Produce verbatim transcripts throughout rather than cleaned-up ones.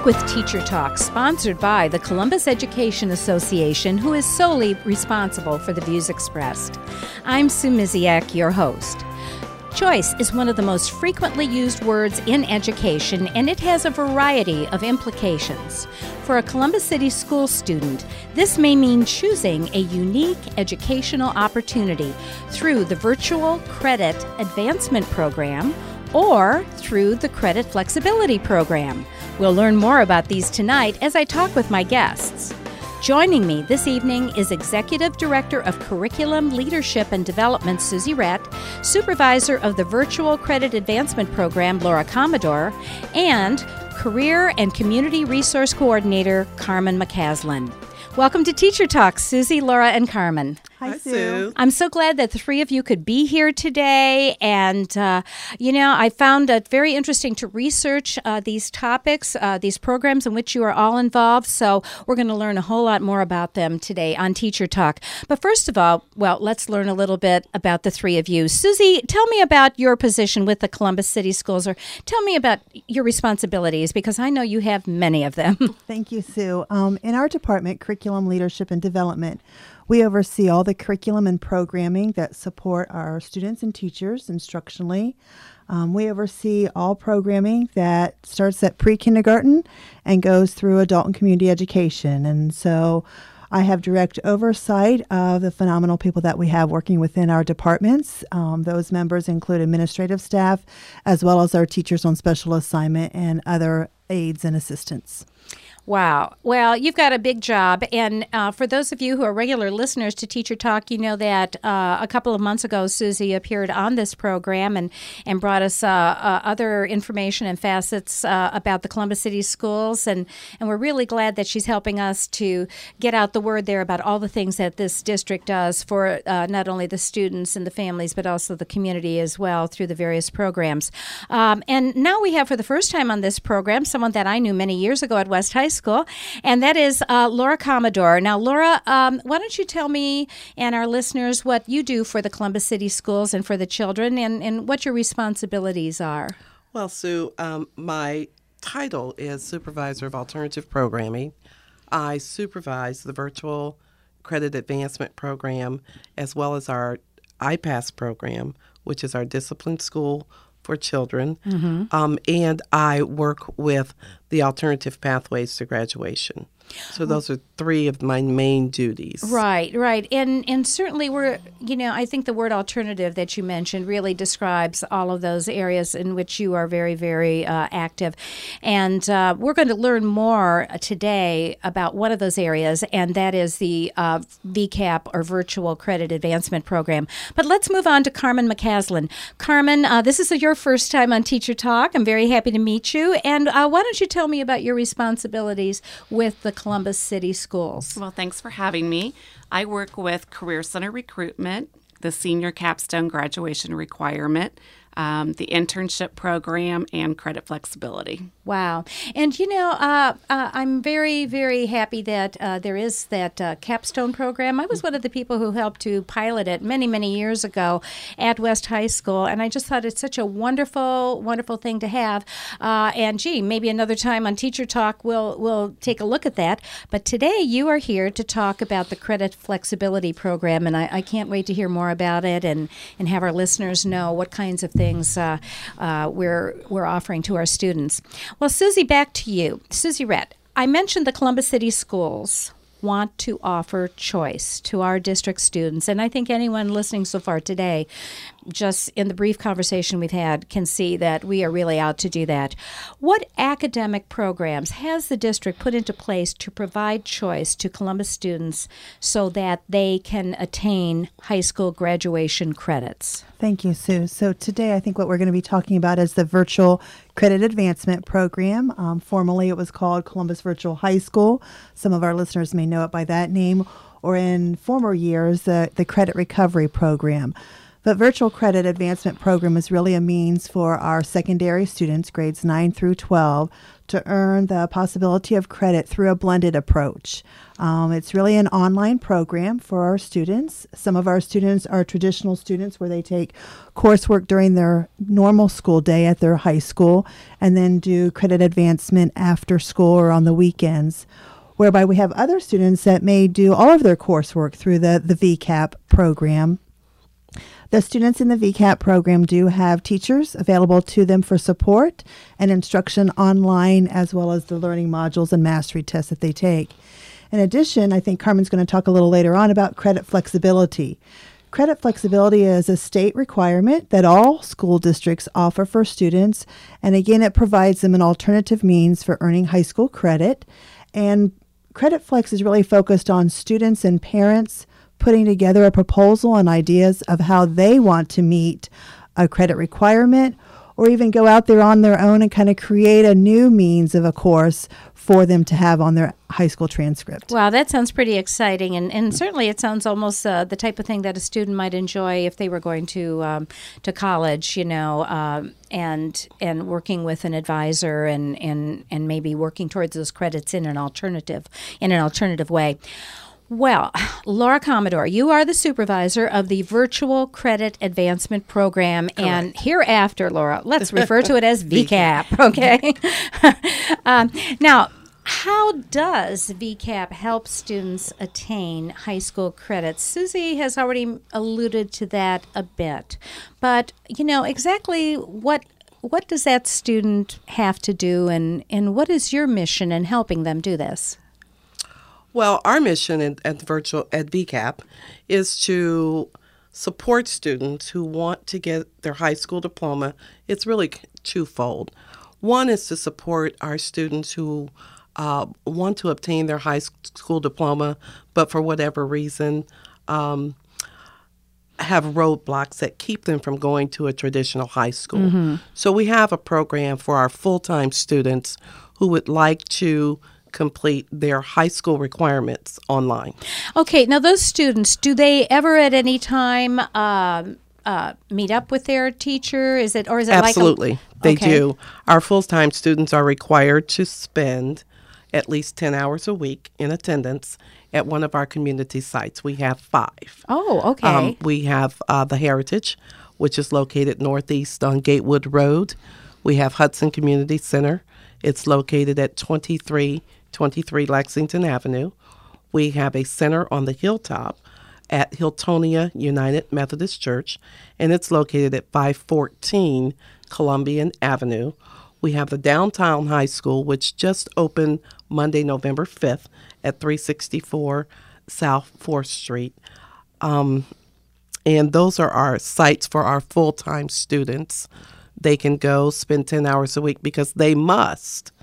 back with Teacher Talk, sponsored by the Columbus Education Association, who is solely responsible for the views expressed. I'm Sue Miziak, your host. Choice is one of the most frequently used words in education, and it has a variety of implications. For a Columbus City school student, this may mean choosing a unique educational opportunity through the Virtual Credit Advancement Program or through the Credit Flexibility Program. We'll learn more about these tonight as I talk with my guests. Joining me this evening is Executive Director of Curriculum Leadership and Development, Susie Rett, Supervisor of the Virtual Credit Advancement Program, Laura Commodore, and Career and Community Resource Coordinator, Carmen McCaslin. Welcome to Teacher Talk, Susie, Laura, and Carmen. Hi, Sue. I'm so glad that the three of you could be here today. And, uh, you know, I found it very interesting to research uh, these topics, uh, these programs in which you are all involved. So we're going to learn a whole lot more about them today on Teacher Talk. But first of all, well, let's learn a little bit about the three of you. Susie, tell me about your position with the Columbus City Schools, or tell me about your responsibilities, because I know you have many of them. Thank you, Sue. Um, in our department, Curriculum Leadership and Development, we oversee all the curriculum and programming that support our students and teachers instructionally. Um, we oversee all programming that starts at pre-kindergarten and goes through adult and community education. And so I have direct oversight of the phenomenal people that we have working within our departments. Um, those members include administrative staff, as well as our teachers on special assignment and other aides and assistants. Wow. Well, you've got a big job. And uh, for those of you who are regular listeners to Teacher Talk, you know that uh, a couple of months ago, Susie appeared on this program and, and brought us uh, uh, other information and facets uh, about the Columbus City Schools. And, and we're really glad that she's helping us to get out the word there about all the things that this district does for uh, not only the students and the families, but also the community as well through the various programs. Um, and now we have, for the first time on this program, someone that I knew many years ago at West High School, and that is uh, Laura Commodore. Now, Laura, um, why don't you tell me and our listeners what you do for the Columbus City Schools and for the children, and, and what your responsibilities are? Well, Sue, um, my title is Supervisor of Alternative Programming. I supervise the Virtual Credit Advancement Program as well as our I PASS program, which is our discipline school for children, mm-hmm. um, and I work with the alternative pathways to graduation. So those are three of my main duties. Right, right. And and certainly we're, you know, I think the word alternative that you mentioned really describes all of those areas in which you are very, very uh, active. And uh, we're going to learn more today about one of those areas, and that is the uh, V CAP, or Virtual Credit Advancement Program. But let's move on to Carmen McCaslin. Carmen, uh, this is your first time on Teacher Talk. I'm very happy to meet you. And uh, why don't you tell me about your responsibilities with the Columbus City Schools? Well, thanks for having me. I work with Career Center Recruitment, the Senior Capstone Graduation Requirement, um, the internship program, and credit flexibility. Wow. And, you know, uh, uh, I'm very, very happy that uh, there is that uh, capstone program. I was one of the people who helped to pilot it many, many years ago at West High School, and I just thought it's such a wonderful, wonderful thing to have. Uh, and, gee, maybe another time on Teacher Talk we'll, we'll take a look at that. But today you are here to talk about the Credit Flexibility Program, and I, I can't wait to hear more about it and, and have our listeners know what kinds of things uh, uh, we're, we're offering to our students. Well, Susie, back to you. Susie Rett, I mentioned the Columbus City Schools want to offer choice to our district students, and I think anyone listening so far today, just in the brief conversation we've had, can see that we are really out to do that. What academic programs has the district put into place to provide choice to Columbus students so that they can attain high school graduation credits? Thank you, Sue. So today I think what we're going to be talking about is the Virtual Credit Advancement Program. Um, formerly it was called Columbus Virtual High School. Some of our listeners may know it by that name, or in former years, uh, the Credit Recovery Program. But Virtual Credit Advancement Program is really a means for our secondary students, grades nine through twelve, to earn the possibility of credit through a blended approach. Um, it's really an online program for our students. Some of our students are traditional students where they take coursework during their normal school day at their high school and then do credit advancement after school or on the weekends, whereby we have other students that may do all of their coursework through the, the V CAP program. The students in the V CAP program do have teachers available to them for support and instruction online, as well as the learning modules and mastery tests that they take. In addition, I think Carmen's going to talk a little later on about credit flexibility. Credit flexibility is a state requirement that all school districts offer for students, and again, it provides them an alternative means for earning high school credit. And Credit Flex is really focused on students and parents putting together a proposal and ideas of how they want to meet a credit requirement, or even go out there on their own and kind of create a new means of a course for them to have on their high school transcript. Wow, that sounds pretty exciting, and, and certainly it sounds almost uh, the type of thing that a student might enjoy if they were going to um, to college, you know, um, and and working with an advisor and, and and maybe working towards those credits in an alternative in an alternative way. Well, Laura Commodore, you are the supervisor of the Virtual Credit Advancement Program, Correct. And hereafter, Laura, let's refer to it as V CAP, okay? um, now, how does V CAP help students attain high school credits? Susie has already alluded to that a bit, but, you know, exactly what what does that student have to do, and, and what is your mission in helping them do this? Well, our mission at, at virtual at V CAP is to support students who want to get their high school diploma. It's really twofold. One is to support our students who uh, want to obtain their high school diploma, but for whatever reason um, have roadblocks that keep them from going to a traditional high school. Mm-hmm. So we have a program for our full-time students who would like to complete their high school requirements online. Okay, now those students, do they ever at any time um, uh, meet up with their teacher? Is it, or is it Absolutely, like a, they okay. do. Our full-time students are required to spend at least ten hours a week in attendance at one of our community sites. We have five. Oh, okay. Um, we have uh, the Heritage, which is located northeast on Gatewood Road. We have Hudson Community Center. It's located at twenty-three twenty-three Lexington Avenue. We have a center on the hilltop at Hiltonia United Methodist Church, and it's located at five fourteen Columbian Avenue. We have the Downtown High School, which just opened Monday, November fifth at three sixty-four South fourth Street. Um, and those are our sites for our full-time students. They can go spend ten hours a week because they must,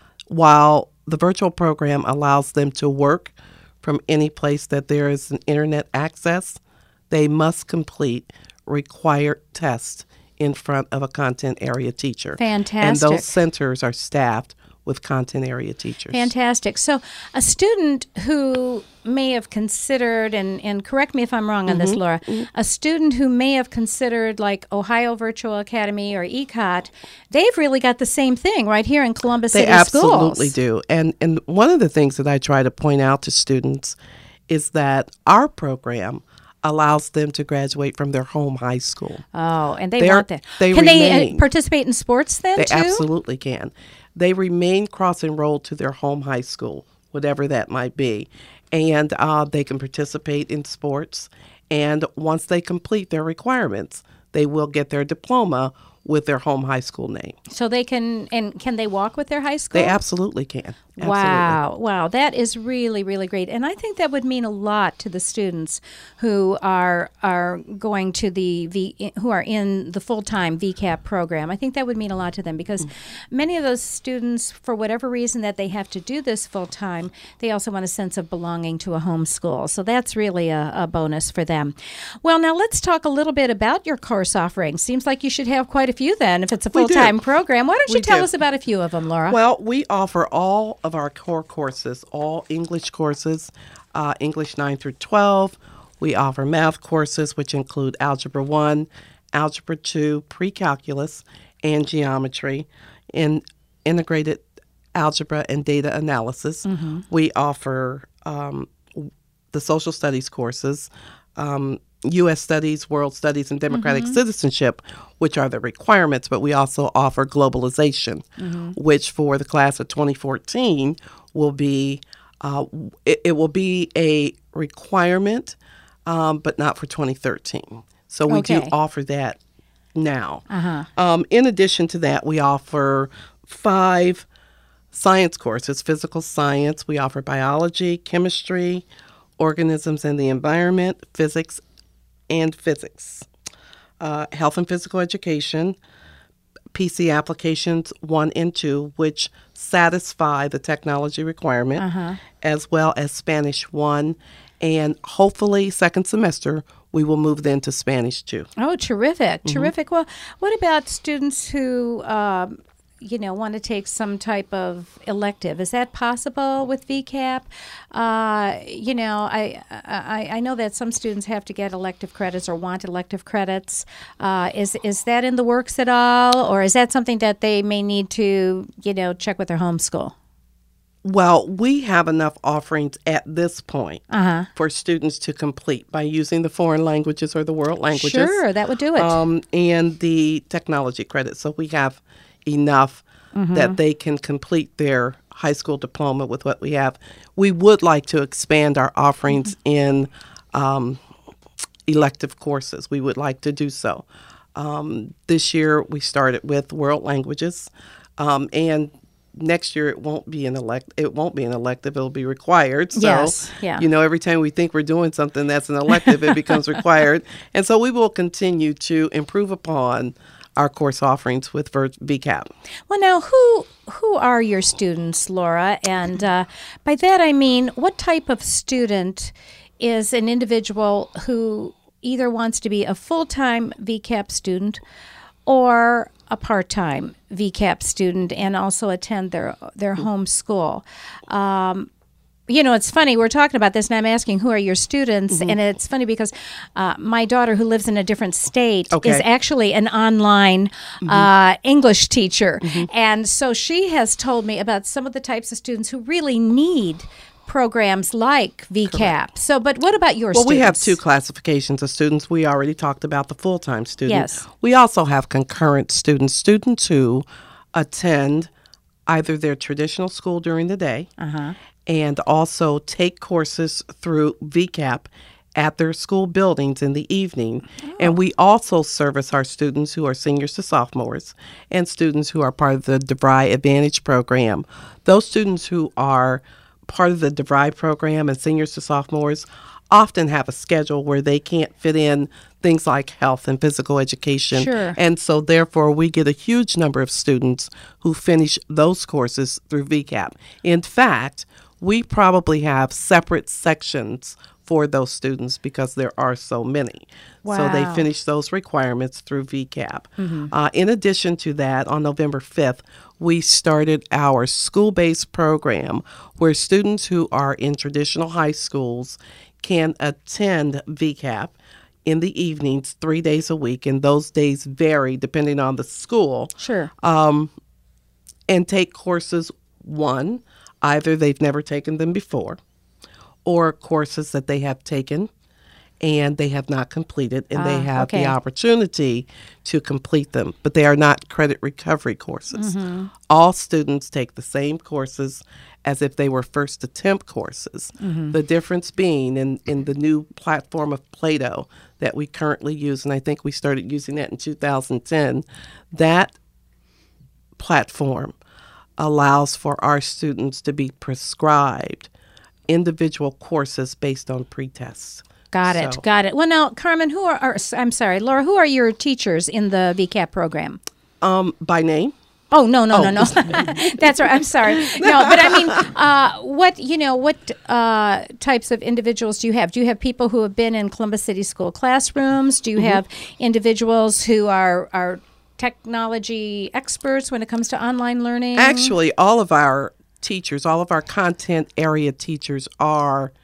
while the virtual program allows them to work from any place that there is an internet access, they must complete required tests in front of a content area teacher. Fantastic. And those centers are staffed with content area teachers. Fantastic. So a student who may have considered, and, and correct me if I'm wrong on Mm-hmm. this, Laura, a student who may have considered like Ohio Virtual Academy or E C O T, they've really got the same thing right here in Columbus They City absolutely Schools. do. And, and one of the things that I try to point out to students is that our program allows them to graduate from their home high school. Oh, and they They're- want that. they Can they remain. uh, participate in sports then They too? absolutely can. They remain cross-enrolled to their home high school, whatever that might be, and uh, they can participate in sports. And once they complete their requirements, they will get their diploma with their home high school name. So they can, and can they walk with their high school? They absolutely can. Absolutely. Wow, wow, that is really, really great, and I think that would mean a lot to the students who are are going to the v, who are in the full time V CAP program. I think that would mean a lot to them because mm. many of those students, for whatever reason that they have to do this full time, they also want a sense of belonging to a home school. So that's really a, a bonus for them. Well, now let's talk a little bit about your course offerings. Seems like you should have quite a few then, if it's a We full do. time program. Why don't you We tell do. us about a few of them, Laura? Well, we offer all of our core courses, all English courses, uh, English nine through twelve. We offer math courses, which include Algebra one, Algebra two, Pre-Calculus, and Geometry, in integrated algebra and data analysis. Mm-hmm. We offer um, the social studies courses, um, U S Studies, World Studies, and Democratic mm-hmm. Citizenship, which are the requirements, but we also offer globalization, mm-hmm. which for the class of twenty fourteen will be, uh, it, it will be a requirement, um, but not for twenty thirteen. So we Okay. do offer that now. Uh-huh. Um, in addition to that, we offer five science courses: physical science, we offer biology, chemistry, organisms and the environment, physics, and physics, uh, health and physical education, P C applications one and two, which satisfy the technology requirement, uh-huh. as well as Spanish one, and hopefully second semester we will move then to Spanish two. Oh, terrific, mm-hmm. terrific. Well, what about students who, um, you know, want to take some type of elective? Is that possible with V CAP? Uh, you know, I, I I know that some students have to get elective credits or want elective credits. Uh, is is that in the works at all, or is that something that they may need to, you know, check with their home school? Well, we have enough offerings at this point uh-huh. for students to complete by using the foreign languages or the world languages. Sure, that would do it. Um, and the technology credits. So we have enough mm-hmm. that they can complete their high school diploma with what we have. We would like to expand our offerings mm-hmm. in um, elective courses. We would like to do so. Um, this year we started with world languages, um, and next year it won't be an elect. It won't be an elective. It'll be required. So, yes, yeah. you know, every time we think we're doing something that's an elective, it becomes required. And so we will continue to improve upon our course offerings with V CAP. Well, now, who who are your students, Laura? And uh, by that I mean, what type of student is an individual who either wants to be a full-time V CAP student or a part-time V CAP student and also attend their their home school? Um, You know, it's funny, we're talking about this, and I'm asking, who are your students? Mm-hmm. And it's funny because uh, my daughter, who lives in a different state, okay. is actually an online mm-hmm. uh, English teacher. Mm-hmm. And so she has told me about some of the types of students who really need programs like V CAP. Correct. So, but what about your well, students? Well, we have two classifications of students. We already talked about the full-time student. Yes. We also have concurrent students, students who attend either their traditional school during the day, uh-huh. and also take courses through V CAP at their school buildings in the evening. Oh. And we also service our students who are seniors to sophomores and students who are part of the DeVry Advantage program. Those students who are part of the DeVry program and seniors to sophomores often have a schedule where they can't fit in things like health and physical education. Sure. And so therefore we get a huge number of students who finish those courses through V CAP. In fact, we probably have separate sections for those students because there are so many. Wow. So they finish those requirements through V CAP. Mm-hmm. Uh, in addition to that, on November fifth, we started our school-based program where students who are in traditional high schools can attend V CAP in the evenings three days a week, and those days vary depending on the school. Sure. Um, and take courses, one, either they've never taken them before, or courses that they have taken and they have not completed, and ah, they have okay. the opportunity to complete them, but they are not credit recovery courses. Mm-hmm. All students take the same courses as if they were first attempt courses. Mm-hmm. The difference being in, in the new platform of Plato that we currently use, and I think we started using that in two thousand ten, that platform allows for our students to be prescribed individual courses based on pretests. Got it, so. got it. Well, now, Carmen, who are, are, I'm sorry, Laura, who are your teachers in the V CAP program? Um, by name? Oh, no, no, oh. no, no. That's right. I'm sorry. No, but I mean, uh, what, you know, what uh, types of individuals do you have? Do you have people who have been in Columbus City School classrooms? Do you mm-hmm. have individuals who are, are technology experts when it comes to online learning? Actually, all of our teachers, all of our content area teachers are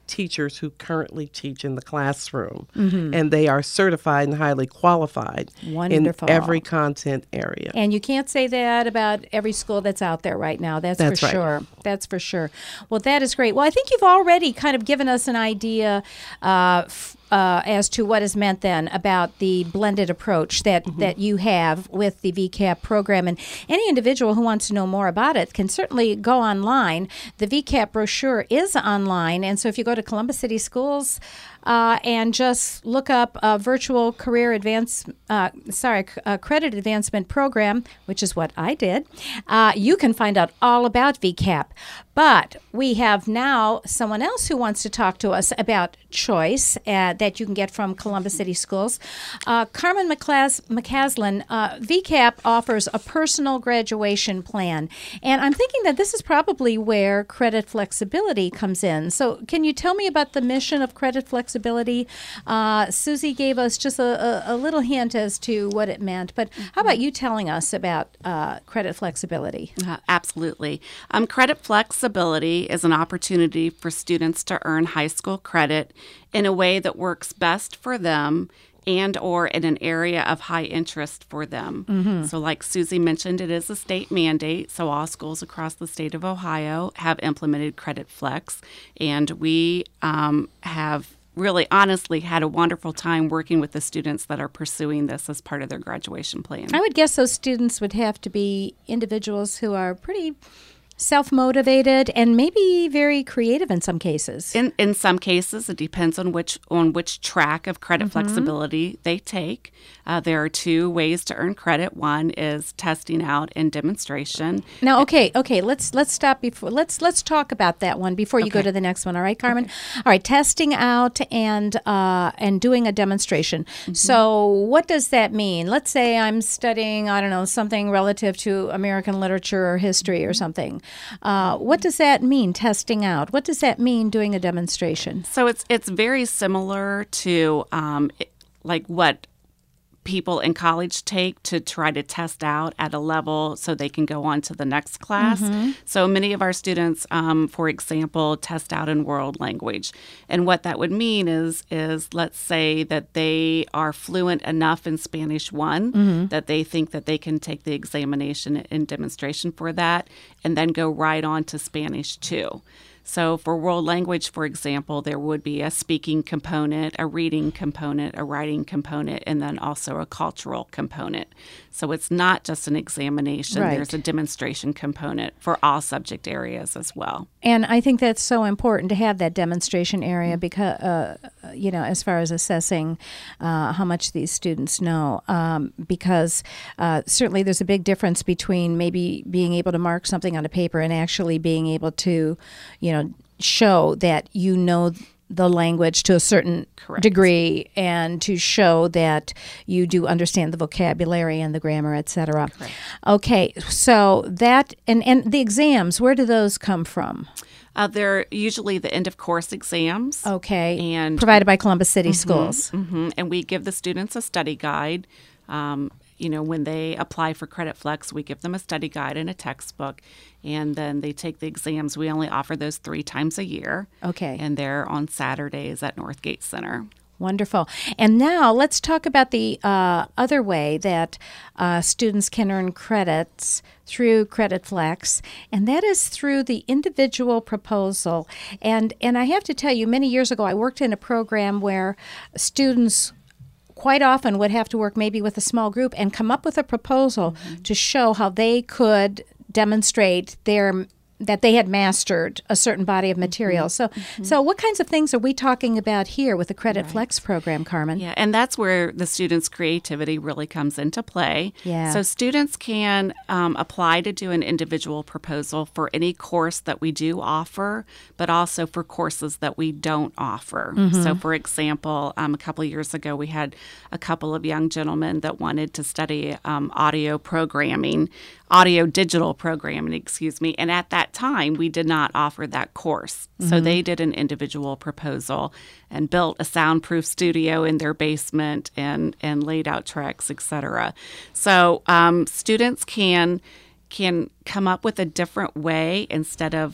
teachers who currently teach in the classroom, and they are certified and highly qualified Wonderful. in every content area. And you can't say that about every school that's out there right now. That's, That's for right. sure. That's for sure. Well, that is great. Well, I think you've already kind of given us an idea uh, f- uh, as to what is meant then about the blended approach that, Mm-hmm. that you have with the V CAP program. And any individual who wants to know more about it can certainly go online. The V CAP brochure is online. And so if you go to Columbus City Schools uh, and just look up a virtual career advance, uh, sorry, c- uh, credit advancement program, which is what I did, uh, you can find out all about V CAP. But we have now someone else who wants to talk to us about choice uh, that you can get from Columbus City Schools. Uh, Carmen McClas- McCaslin, uh, V CAP offers a personal graduation plan. And I'm thinking that this is probably where credit flexibility comes in. So can you tell me about the mission of credit flexibility? Uh, Susie gave us just a, a, a little hint as to what it meant. But how about you telling us about uh, credit flexibility? Uh, absolutely. Um, credit flexibility is an opportunity for students to earn high school credit in a way that works best for them and or in an area of high interest for them. Mm-hmm. So like Susie mentioned, it is a state mandate, so all schools across the state of Ohio have implemented Credit Flex, and we um, have really honestly had a wonderful time working with the students that are pursuing this as part of their graduation plan. I would guess those students would have to be individuals who are pretty self-motivated and maybe very creative in some cases. In in some cases, it depends on which on which track of credit Mm-hmm. flexibility they take. Uh, there are two ways to earn credit. One is testing out and demonstration. Now, okay, okay, let's let's stop before let's let's talk about that one before you go Okay. to the next one. All right, Carmen. All right, testing out and uh, and doing a demonstration. Mm-hmm. So, what does that mean? Let's say I'm studying, I don't know, something relative to American literature or history or something. Uh, what does that mean? Testing out. What does that mean? Doing a demonstration. So it's it's very similar to um, it- like what people in college take to try to test out at a level so they can go on to the next class. So many of our students, um, for example, test out in world language. And what that would mean is, is let's say that they are fluent enough in Spanish one that they think that they can take the examination and demonstration for that and then go right on to Spanish two. So for world language, for example, there would be a speaking component, a reading component, a writing component, and then also a cultural component. So it's not just an examination. Right. There's a demonstration component for all subject areas as well. And I think that's so important to have that demonstration area because, uh, you know, as far as assessing uh, how much these students know, um, because uh, certainly there's a big difference between maybe being able to mark something on a paper and actually being able to, you know, show that you know the language to a certain Correct. degree and to show that you do understand the vocabulary and the grammar, et cetera. Correct. Okay, so that, and, and the exams, where do those come from? Uh, they're usually the end of course exams. Okay, And provided by Columbus City Schools. hmm And we give the students a study guide. Um, you know, when they apply for Credit Flex, we give them a study guide and a textbook, and then they take the exams. We only offer those three times a year. Okay. And they're on Saturdays at Northgate Center. Wonderful. And now let's talk about the uh, other way that uh, students can earn credits through Credit Flex, and that is through the individual proposal. And and I have to tell you, many years ago, I worked in a program where students quite often would have to work maybe with a small group and come up with a proposal mm-hmm. to show how they could demonstrate their that they had mastered a certain body of material. So mm-hmm. so what kinds of things are we talking about here with the Credit right. Flex program, Carmen? Yeah, and that's where the students' creativity really comes into play. Yeah. So students can um, apply to do an individual proposal for any course that we do offer, but also for courses that we don't offer. Mm-hmm. So for example, um, a couple of years ago, we had a couple of young gentlemen that wanted to study um, audio programming, audio digital programming, excuse me, and at that time, we did not offer that course. Mm-hmm. So they did an individual proposal and built a soundproof studio in their basement and, and laid out tracks, et cetera. So um, students can can come up with a different way instead of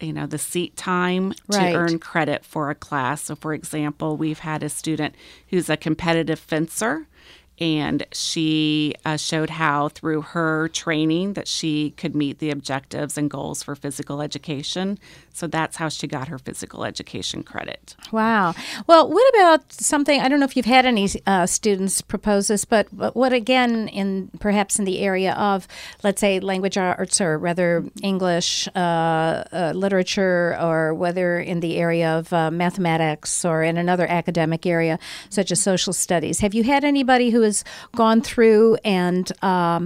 you know, the seat time Right. to earn credit for a class. So, for example, we've had a student who's a competitive fencer, and she uh, showed how through her training that she could meet the objectives and goals for physical education. So that's how she got her physical education credit. Wow. Well, what about something, I don't know if you've had any uh, students propose this, but, but what again, in perhaps in the area of, let's say, language arts, or rather English, uh, uh, literature, or whether in the area of uh, mathematics or in another academic area such as social studies. Have you had anybody who has gone through and um,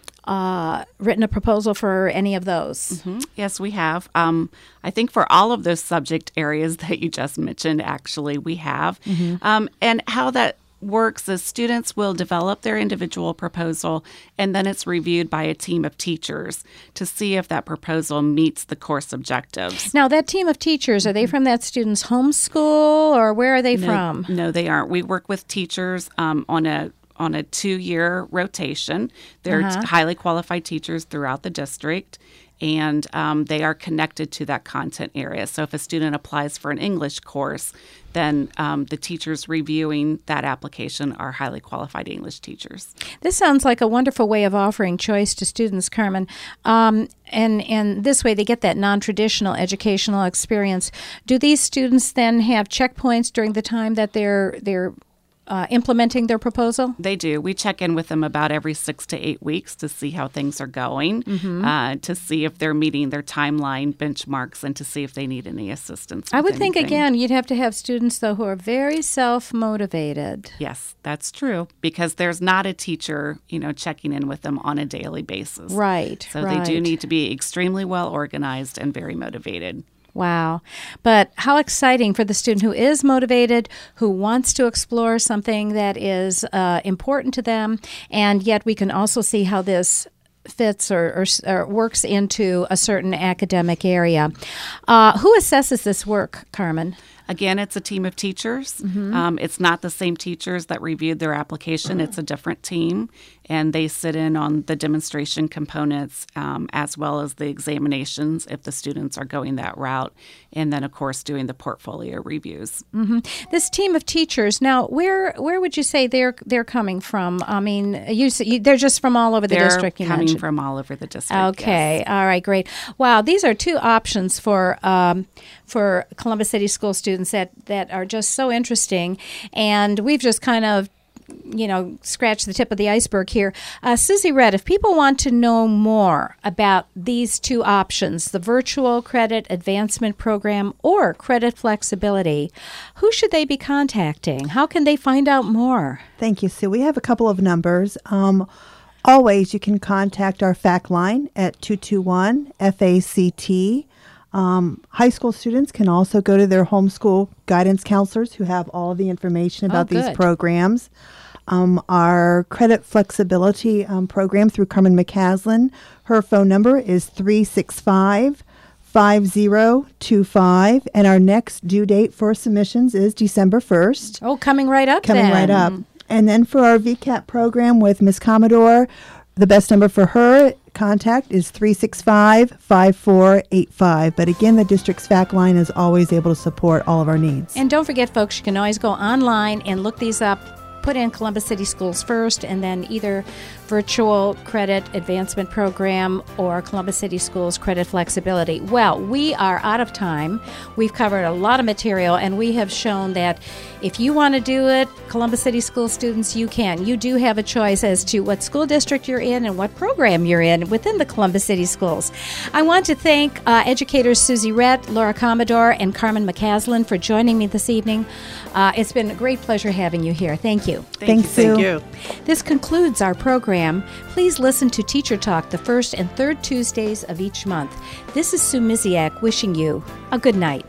uh, written a proposal for any of those? Mm-hmm. Yes, we have. Um, I think for all of those subject areas that you just mentioned, actually, we have. Mm-hmm. Um, and how that works is students will develop their individual proposal, and then it's reviewed by a team of teachers to see if that proposal meets the course objectives. Now, that team of teachers, are they from that student's homeschool, or where are they no, from? No, they aren't. We work with teachers um, on a on a two-year rotation. They're Uh-huh. t- highly qualified teachers throughout the district, and um, they are connected to that content area. So if a student applies for an English course, then um, the teachers reviewing that application are highly qualified English teachers. This sounds like a wonderful way of offering choice to students, Carmen. Um, and, and this way they get that non-traditional educational experience. Do these students then have checkpoints during the time that they're they're Uh, implementing their proposal? They do. We check in with them about every six to eight weeks to see how things are going, mm-hmm. uh, to see if they're meeting their timeline benchmarks, and to see if they need any assistance. I would with think, anything. again, you'd have to have students, though, who are very self-motivated. Yes, that's true, because there's not a teacher, you know, checking in with them on a daily basis. Right, So right. they do need to be extremely well organized and very motivated. Wow. But how exciting for the student who is motivated, who wants to explore something that is uh, important to them, and yet we can also see how this fits or, or, or works into a certain academic area. Uh, who assesses this work, Carmen? Again, it's a team of teachers. Mm-hmm. Um, it's not the same teachers that reviewed their application. It's a different team, and they sit in on the demonstration components um, as well as the examinations if the students are going that route, and then, of course, doing the portfolio reviews. Mm-hmm. This team of teachers, now, where where would you say they're they're coming from? I mean, you, you they're just from all over the They're district, you coming mentioned. from all over the district. Okay. Yes. All right. Great. Wow. These are two options for um, for Columbus City School students that, that are just so interesting. And we've just kind of, you know, scratched the tip of the iceberg here. Uh, Susie Redd, if people want to know more about these two options, the virtual credit advancement program or credit flexibility, who should they be contacting? How can they find out more? Thank you, Sue. We have a couple of numbers. Um, always, you can contact our F A C line at two two one F A C T. Um, high school students can also go to their homeschool guidance counselors who have all of the information about Oh, these good. programs. Um, our credit flexibility um, program through Carmen McCaslin, her phone number is three six five, five zero two five, and our next due date for submissions is December first. Oh, coming right up Coming then. right up. And then for our V CAP program with Miz Commodore, the best number for her contact is three six five, five four eight five. But again, the district's F A C line is always able to support all of our needs. And don't forget, folks, you can always go online and look these up. Put in Columbus City Schools first, and then either Virtual Credit Advancement Program or Columbus City Schools Credit Flexibility. Well, we are out of time. We've covered a lot of material, and we have shown that if you want to do it, Columbus City School students, you can. You do have a choice as to what school district you're in and what program you're in within the Columbus City Schools. I want to thank uh, educators Susie Redd, Laura Commodore, and Carmen McCaslin for joining me this evening. Uh, it's been a great pleasure having you here. Thank you. Thank Thanks, you. Sue. Thank you. This concludes our program. Please listen to Teacher Talk the first and third Tuesdays of each month. This is Sue Miziak wishing you a good night.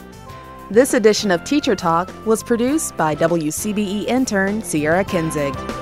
This edition of Teacher Talk was produced by W C B E intern Sierra Kinzig.